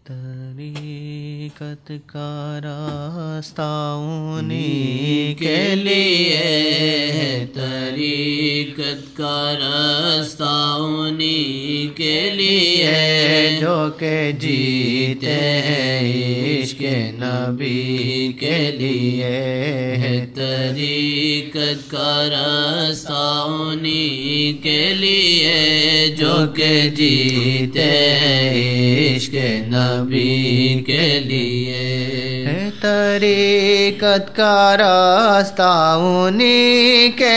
طریقت کا راستہ انہی کے لیے، طریقت کا راستہ انہی کے لیے، جو کہ جیتے ہیں عشق نبی کے لیے، طریقت کا راستہ انہی کے لیے، جو کہ جیتے ہیں عشق نبی کے لیے، طریقت کا راستہ انہی کے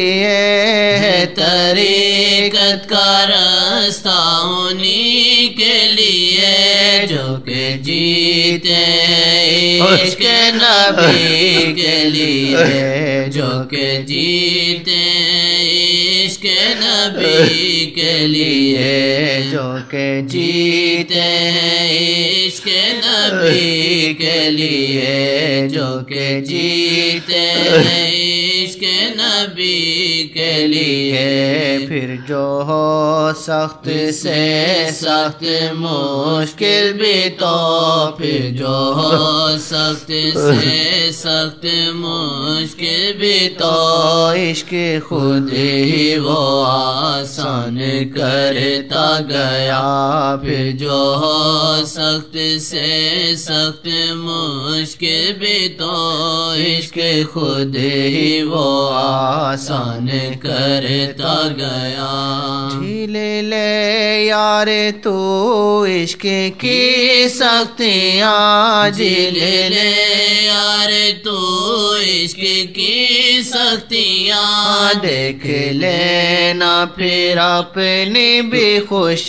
لیے، طریقت کا راستہ انہی کے لیے، جو کہ جیتے عشق نبی کے لیے، جو کہ جیتے عشق نبی کے لیے، جو کہ جیتے عشق نبی کے لیے، جو کہ جیتے عشق نبی کے لیے، پھر جو ہو سخت سے سخت مشکل بھی تو، پھر جو ہو سخت سے سخت مشکل بھی تو، عشق خود ہی وہ آسان کرتا گیا، پھر جو ہو سخت سے سخت مشکل بھی تو، عشق خود ہی وہ آسان کرتا گیا، جھیل لے یار تو عشق کی سختیاں، جھیل لے یار تو عشق کی سختیاں، دیکھ لینا پھر اپنی بھی خوش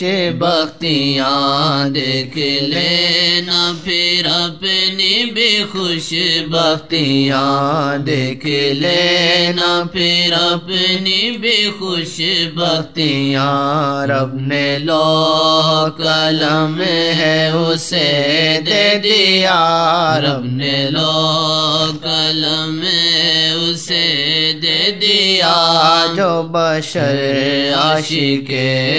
بختیاں، دیکھ لینا پھر اپنی بھی خوش بختیاں، دیکھ لینا پھر اپنی بھی خوش بختیاں، رب نے لوح قلم ہے اسے دے دیا، رب نے لوح قلم ہے اسے دے دیا، جو بشر عاشق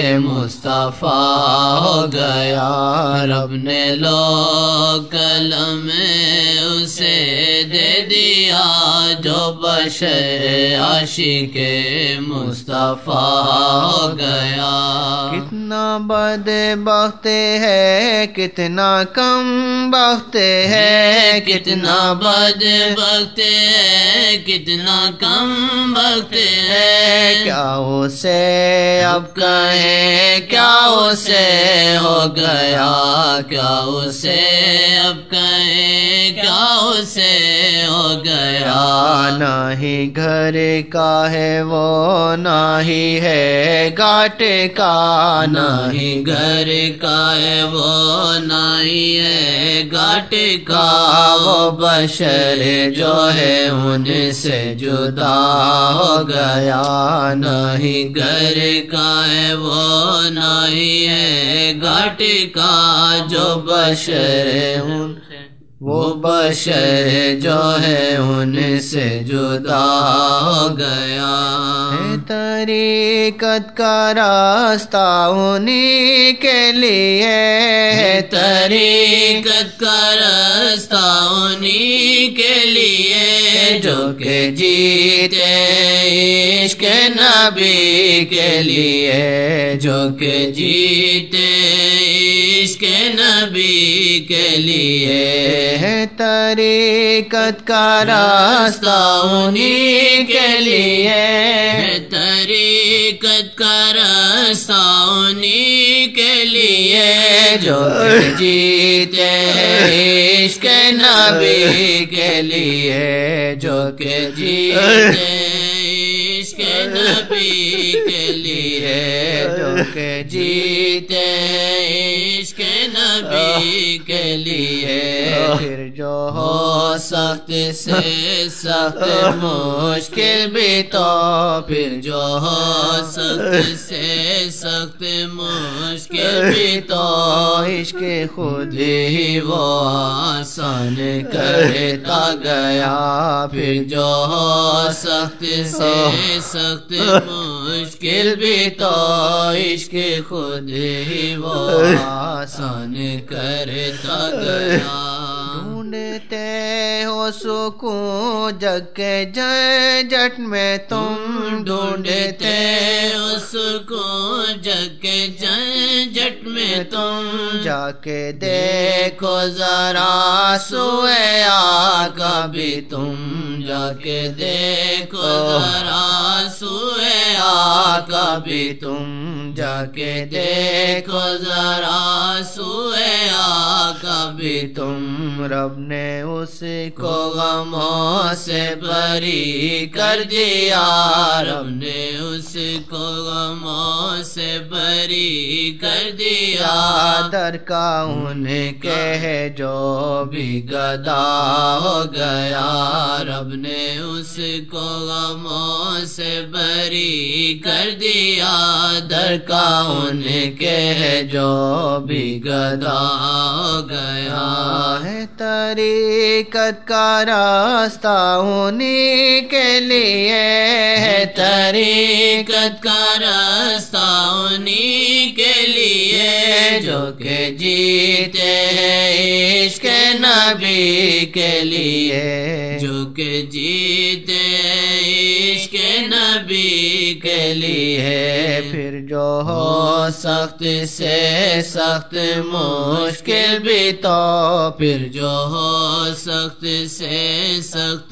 مصطفیٰ ہو گیا، رب نے لوح قلم اسے دے دیا، جو بشر عاشق مصطفیٰ ہو گیا، کتنا بدبخت ہے کتنا کم بخت ہے، کتنا بدبخت ہے کتنا کم بخت ہے، کیا اسے اب کہیں کیا اسے ہو گیا، کیا اسے اب کہیں کیا اسے ہو گیا، نہ ہی گھر کا ہے وہ نہ ہی ہے گھاٹ کا، نہ ہی گھر کا ہے وہ نہ ہی ہے گھاٹ کا، وہ بشر جو ہے ان سے جدا ہو گیا، نہ ہی گھر کا ہے وہ نہ ہی ہے گھاٹ کا، جو بشر ان وہ بشر جو ہے ان سے جدا ہو گیا، طریقت کا راستہ انہی کے لیے، طریقت کا راستہ انہی کے لیے، جو کہ جیتے عشق نبی کے لیے، جو کہ جیتے عشق نبی کے لیے، طریقت کا راستہ انہی کے لیے، طریقت کا راستہ انہی کے لیے، جو کہ جیتے عشق نبی کے لیے، جو کہ جیتے عشق نبی کے لیے، جو کہ جیتے عشق نبی کے لیے، پھر جو ہو سخت سے سخت مشکل بھی تو، پھر جو ہو سخت سے سخت مشکل بھی تو، عشق خود ہی وہ آسان کرتا گیا، پھر جو ہو سخت سے سخت مشکل بھی تو عشق خود ہی وہ آسان کرتا گیا۔ ڈھونڈتے ہو سکون جگ کے جھنجھٹ میں تم، ڈھونڈتے ہو سکون جگ کے جھنجھٹ میں تم، جا کے دیکھو ذرا سوئے آقا بھی تم، جا کے دیکھو ذرا سوئے آقا بھی تم، جا کے دیکھو ذرا سوئے آقا بھی تم۔ رب نے اس کو غموں سے بری کر دیا، رب نے اس کو غموں سے بری کر دیا، در کا ان کے جو بھی گدا ہو گیا، رب نے اس کو غموں سے بری کر دیا، در کا ان کے جو بھی گدا ہو گیا۔ ہے طریقت کا راستہ انہی کے لیے، ہے طریقت کا راستہ انہی کے لیے، جو کہ جیتے ہیں عشق نبی کے لیے، جو کہ جیتے ہیں عشق نبی کے لیے۔ پھر جو ہو سخت سے سخت مشکل بھی تو، پھر جو ہو سخت سے سخت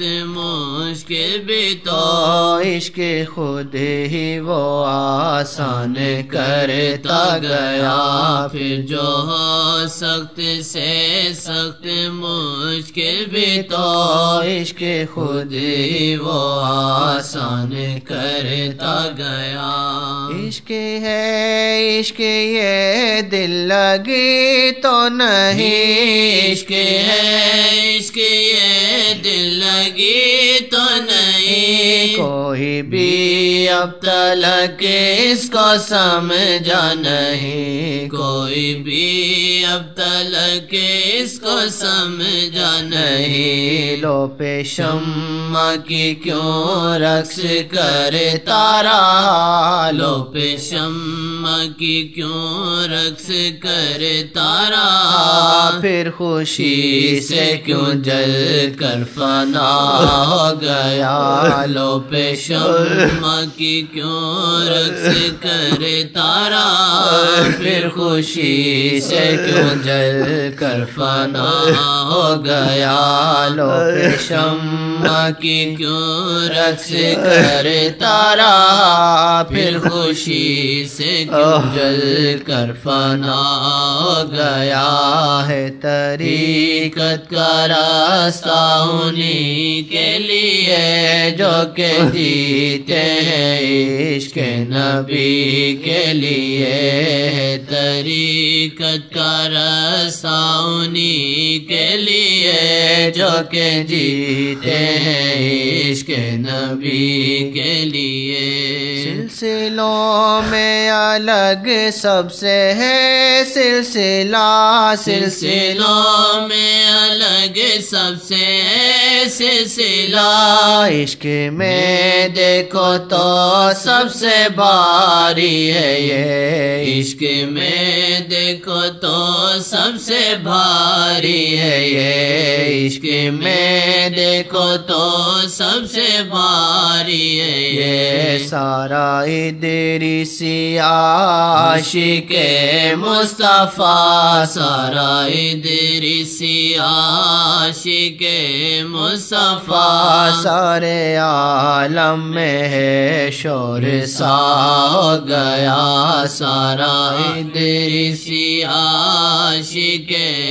مشکل بھی تو، عشق خود ہی وہ آسان کرتا گیا۔ پھر جو ہو سخت سے سخت مشکل بھی تو، عشق خود ہی وہ آسان کرتا گیا۔ عشق ہے عشق یہ دل لگی تو نہیں، عشق ہے عشق یہ دل لگی تو نہیں، کوئی بھی اب تلک اس کو سمجھا نہیں، کوئی بھی اب تلک اس کو سمجھا نہیں۔ لو پہ شمع کی کیوں رقص کرتا رہا، لو پہ شمع کی کیوں رقص کرتا رہا، پھر خوشی سے کیوں جل کر فنا ہو گیا، لو پہ شمع کی کیوں رقص کرتا رہا، پھر خوشی سے کیوں جل کر فنا ہو گیا، لو پہ شمع کی کیوں رقص کرتا رہا، پھر خوشی سے کیوں جل کر فنا ہو گیا۔ ہے طریقت کا راستہ انہی کے لیے، جو کہ جیتے ہیں عشق نبی کے لیے، ہے طریقت کا راستہ انہی کے لیے، جو کہ جیتے ہیں عشق نبی کے لیے۔ سلسلوں میں الگ سب سے ہے سلسلہ، سلسلوں میں الگ سب سے ہے سلسلہ، عشق میں دیکھو تو سب سے بھاری ہے یہ، عشق میں دیکھو تو سب سے بھاری ہے یہ، عشق میں دیکھو تو سب سے بھاری ہے یہ۔ سارا ادریسی عاشق مصطفیٰ، سارا ادریسی عاشق مصطفیٰ، سارے عالم میں ہے شور سا ہو گیا، سارا ادریسی عاشق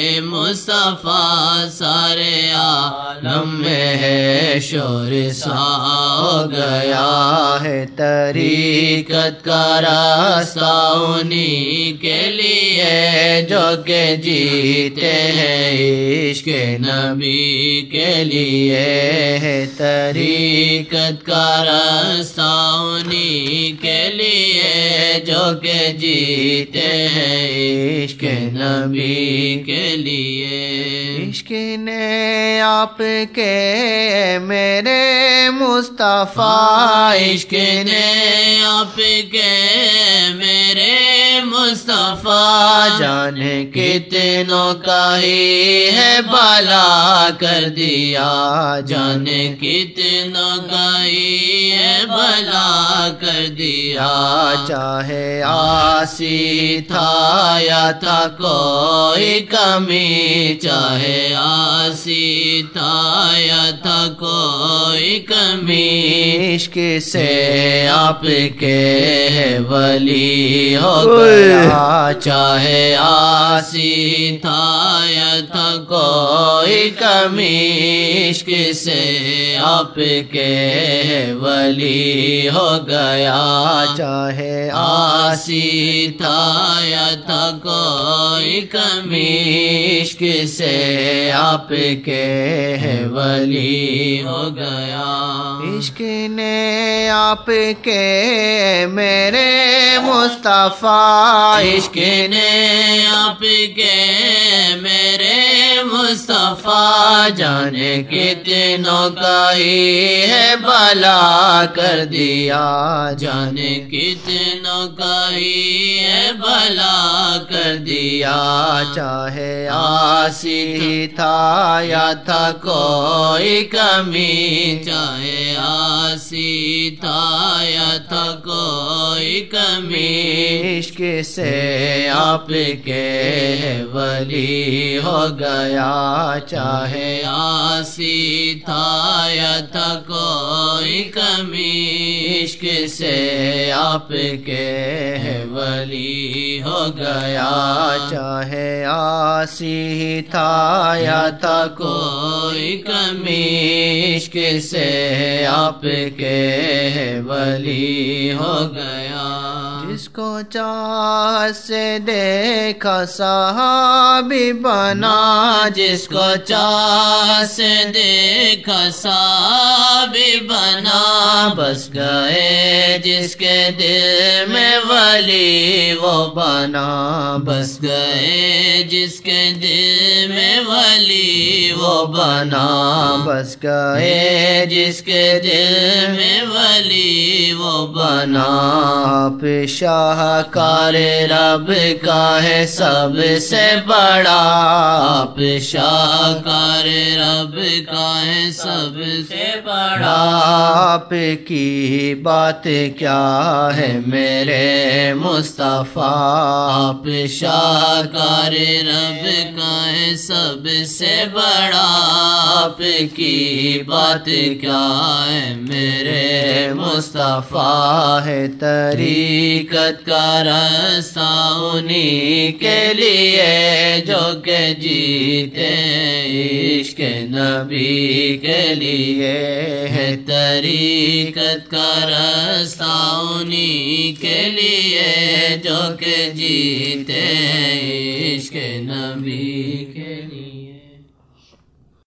مصطفیٰ، سارے عالم میں ہے شور سا ہو گیا۔ ہے طریقت کا راستہ انہی کے لیے، جو کہ جیتے ہیں عشق نبی کے لیے، ہے طریقت کا راستہ انہی کے لیے، جو کہ جیتے ہیں عشق نبی نبی کے لیے۔ عشق نے آپ کے میرے مصطفیٰ، عشق نے آپ کے میرے مصطفیٰ، جانے کتنوں کا ہی ہے بھلا کر دیا، جانے کتنوں کا ہی ہے بھلا کر دیا۔ چاہے آسی تھا یا تھا کوئی کمی، چاہے آسی تھا یا تھا کوئی کمی، عشق سے سے آپ کے ولی ہو گیا، چاہے آسی تھا یا تھا کوئی کمی، عشق سے آپ کے ولی ہو گیا، چاہے آسی تھا یا تھا کوئی کمی، عشق سے آپ کے ولی ہو گیا۔ عشق نے آپ کے میرے مصطفیٰ، عشق نے آپ کے میرے مصطفیٰ، جانے کتنوں کا ہی ہے بھلا کر دیا، جانے کتنوں کا ہی ہے بھلا کر دیا۔ چاہے آسی تھا یا تھا کوئی کمی، چاہے آسی تھا یا تھا کوئی کمی، عشق سے آپ کے ولی ہو گیا، چاہے آسی تھا یا تھا کوئی کمی، عشق سے آپ کے ولی ہو گیا، چاہے آسی تھا یا تھا کوئی کمی، عشق سے آپ کے ولی ہو گیا۔ جس کو چاہ سے دیکھا صحابی بنا، جس کو چاہ سے دیکھا صحابی بنا، بس گئے جس کے دل میں ولی وہ بنا، بس گئے جس کے دل میں ولی وہ بنا، بس گئے جس کے دل میں ولی وہ بنا۔ آپ شاہکار رب کا ہے سب سے بڑا، آپ شاہکار رب کا ہے سب سے بڑا، آپ کی بات کیا ہے میرے مصطفیٰ، آپ شاہکار رب کا ہے سب سے بڑا، آپ کی بات کیا ہے میرے مصطفیٰ، ہے طریقت کا راستہ انہی کے لیے جو کہ جیتے عشق نبی کے لیے، ہے طریقت کا راستہ انہی کے لیے جو کہ جیتے عشق نبی کے لیے۔